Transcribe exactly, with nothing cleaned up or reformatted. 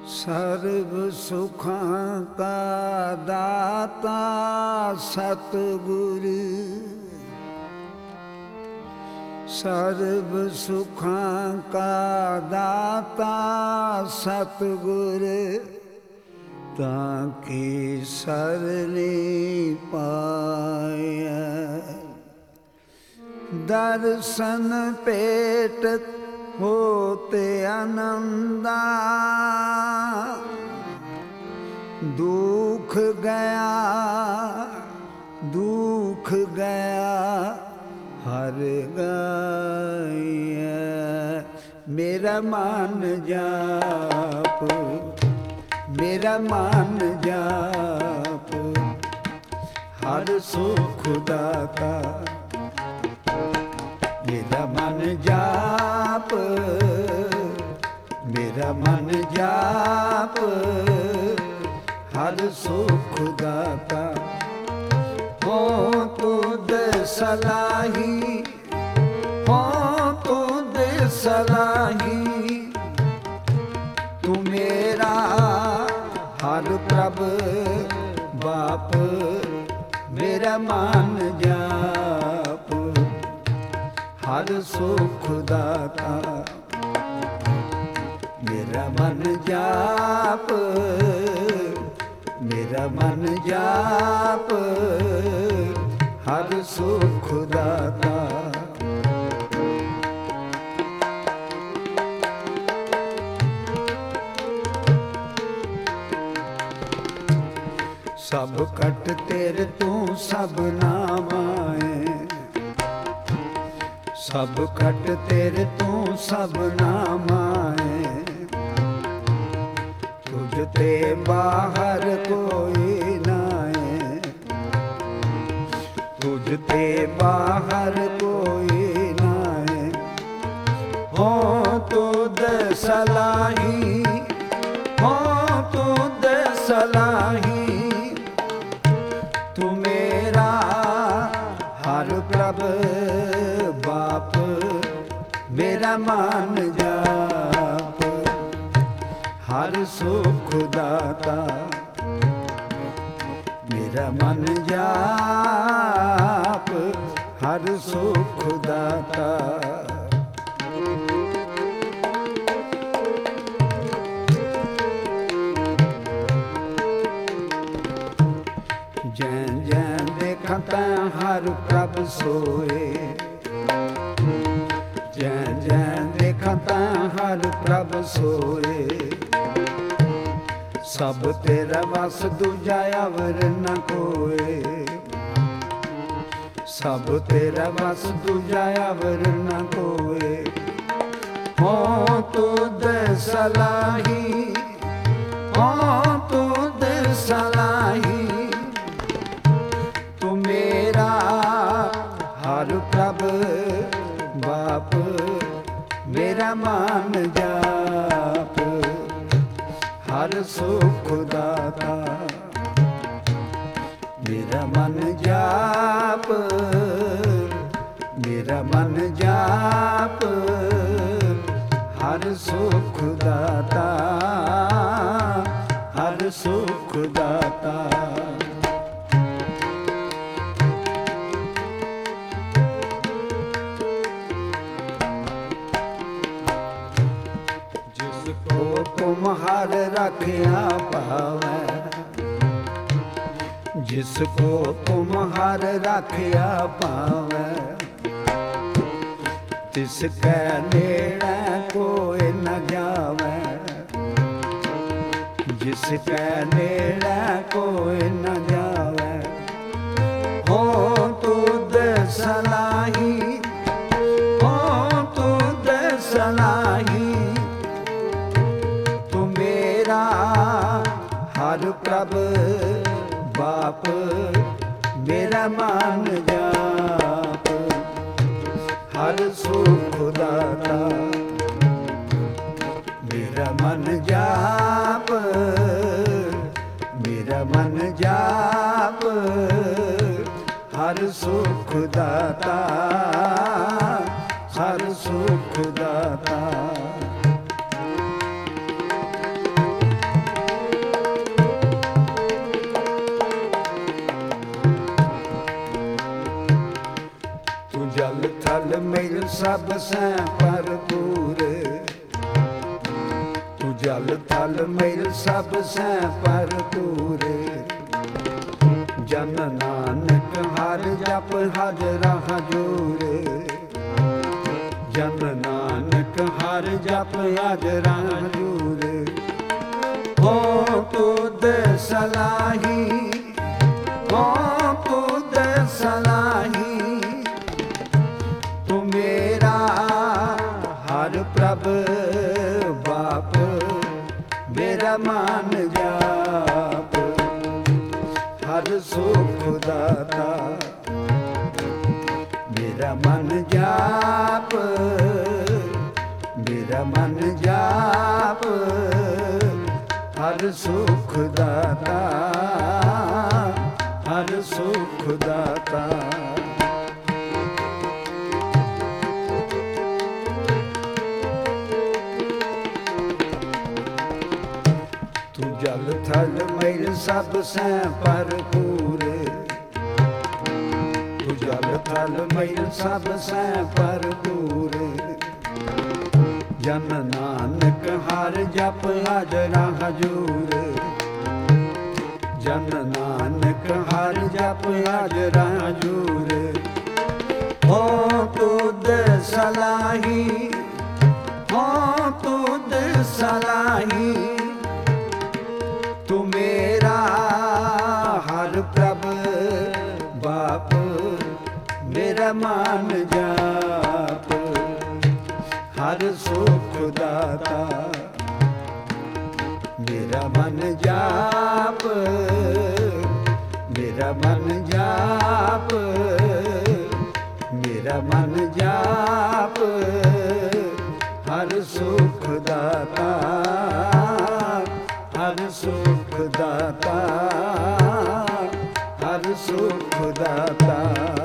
ਸਰਬ ਸੁਖਾਂ ਕਾ ਦਾਤਾ ਸਤਿਗੁਰ, ਸਰਬ ਸੁਖਾਂ ਕਾ ਦਾਤਾ ਸਤਿਗੁਰ, ਤਾਂ ਕੀ ਸਰਨੀ ਪਾਇਆ। ਦਰਸ਼ਨ ਭੇਟਤ ਹੋਤੇ ਆਨੰਦਾ, ਦੁਖ ਗਿਆ ਦੁਖ ਗਿਆ ਹਰ ਗਇਆ। ਮੇਰਾ ਮਨ ਜਾਪ ਮੇਰਾ ਮਨ ਜਾਪ, ਹਰ ਸੁਖ ਦਾਤਾ। ਮੇਰਾ ਮਨ ਜਾਪ ਮੇਰਾ ਮਨ ਜਾਪ, ਹਰ ਸੁਖ ਦਾਤਾ। ਹੋ ਤੁਧ ਸਲਾਹੀ ਹੋ ਤੁਧ ਸਲਾਹੀ, ਤੂੰ ਮੇਰਾ ਹਰ ਪ੍ਰਭ ਬਾਪ। ਮੇਰਾ ਮਨ ਜਾਪ, ਹਰ ਸੁਖ ਦਾਤਾ। ਮੇਰਾ ਮਨ ਜਾਪ ਮੇਰਾ ਮਨ ਜਾਪ, ਹਰ ਸੁਖ ਦਾਤਾ। ਸਭ ਕਟ ਤੇਰੇ ਤੂੰ ਸਭ ਨਾਮਾਏ, ਸਭ ਕਟ ਤੇਰੇ ਤੂੰ ਸਭ ਨਾਮਾਏ। ਤੁਝ ਤੇ ਬਾਹਰ ਕੋਈ ਨਾਏ, ਤੁਝ ਤੇ ਬਾਹਰ ਕੋਈ ਨਾਏ। ਹੋ ਤੁਧ ਸਲਾਹੀ ਹੋ ਤੁਧ ਸਲਾਹੀ, ਤੂੰ ਮੇਰਾ ਹਰ ਪ੍ਰਭ ਬਾਪ। ਮੇਰਾ ਮਨ ਜਾਪ, ਹਰ ਸੁਖ ਦਾਤਾ। ਮੇਰਾ ਮਨ ਜਾਪ, ਹਰ ਸੁਖ ਦਾਤਾ। ਜੈ ਜੈ ਦੇਖਾਂ ਤਾਂ ਹਰ ਪ੍ਰਭ ਸੋਏ, ਜੈ ਜੈ ਦੇਖਾਂ ਤਾਂ ਹਰ ਪ੍ਰਭ ਸੋਏ। ਸਭ ਤੇਰਾ ਵਸ ਦੂਜਾ ਅਵਰ ਨ ਕੋਏ, ਸਭ ਤੇਰਾ ਵਸ ਦੂਜਾ ਅਵਰ ਨ ਕੋਏ। ਹੋ ਤੁਧ ਸਲਾਹੀ ਹੋ ਤੁਧ ਸਲਾਹੀ, ਤੂੰ ਮੇਰਾ ਹਰ ਪ੍ਰਭ ਬਾਪ। ਮੇਰਾ ਮਨ ਜਾਪ, ਹਰ ਸੁਖ ਦਾਤਾ। ਮੇਰਾ ਮਨ ਜਾਪ ਮੇਰਾ ਮਨ ਜਾਪ, ਹਰ ਸੁਖ ਦਾਤਾ। ਹਰ ਸੁਖ ਦਾਤਾ। ਤੁਮਹਰ ਰਖਿਆ ਪਾਵੈ, ਜਿਸ ਕੋ ਤੁਮਹਰ ਰਖਿਆ ਪਾਵੈ। ਤਿਸ ਕੈ ਨੇੜੇ ਕੋਈ ਨ ਜਾਵੈ, ਜਿਸ ਕੈ ਨੇੜੇ ਕੋਈ ਨ ਜਾਵੈ। ਹੋ ਤੁਧ ਸਲਾਹੀ ਹੋ ਤੁਧ ਸਲਾਹੀ, ਹਰ ਪ੍ਰਭ ਬਾਪ। ਮੇਰਾ ਮਨ ਜਾਪ, ਹਰ ਸੁਖ ਦਾਤਾ। ਮੇਰਾ ਮਨ ਜਾਪ ਮੇਰਾ ਮਨ ਜਾਪ, ਹਰ ਸੁਖ ਦਾਤਾ। ਹਰ ਸੁਖ ਦਾਤਾ। ਸਭ ਸੈ ਭਰਪੂਰ। ਤੂੰ ਜਲ ਥਲ ਮਿਲ ਸਭ ਸੈ ਭਰਪੂਰ। ਜਨ ਨਾਨਕ ਹਰ ਜਪ ਹਰ ਰਾਹ ਜੂਰ। ਜਨ ਨਾਨਕ ਹਰ ਜਪ ਹਰ ਰਾਹ ਜੂਰ। ਹੋ ਤੁਧ ਸਲਾਹੀ, ਹੋ ਤੁਧ ਸਲਾਹੀ। ਤੂੰ ਮੇਰਾ ਹਰ ਪ੍ਰਭ ਬਾਪ, ਮੇਰਾ ਮਨ ਜਾਪ। ਹਰ ਸੁਖ ਦਾਤਾ ਮੇਰਾ ਮਨ ਜਾਪ। ਮੇਰਾ ਮਨ ਜਾਪ। ਹਰ ਸੁਖ ਦਾਤਾ, ਹਰ ਸੁਖ ਦਾਤਾ। ਤੂੰ ਜਲ ਥਲ ਮਿਲ ਸਭ ਸੈ ਭਰਪੂਰ। ਤੂੰ ਜਲ ਥਲ ਮਿਲ ਸਭ ਸੈ ਭਰਪੂਰ। ਜਨ ਨਾਨਕ ਹਰ ਜਪ ਹਰ ਰਾਹ ਜੂਰ। ਜਨ ਨਾਨਕ ਹਰ ਜਪ ਹਰ ਰਾਹ ਜੂਰ। ਹੋ ਤੁਧ ਸਲਾਹੀ, ਹੋ ਤੁਧ ਸਲਾਹੀ। ਤੂੰ ਮੇਰਾ ਹਰ ਪ੍ਰਭ ਬਾਪ, ਮੇਰਾ ਮਨ ਜਾਪ। ਹਰ ਸੁਖ ਦਾਤਾ ਮੇਰਾ ਮਨ ਜਾਪ। ਮੇਰਾ ਮਨ ਜਾਪ। ਮੇਰਾ ਮਨ ਜਾਪ। ਹਰ ਸੁਖ ਦਾਤਾ, ਹਰ ਸੁਖ ਦਾਤਾ, ਹਰ ਸੁਖ ਦਾਤਾ।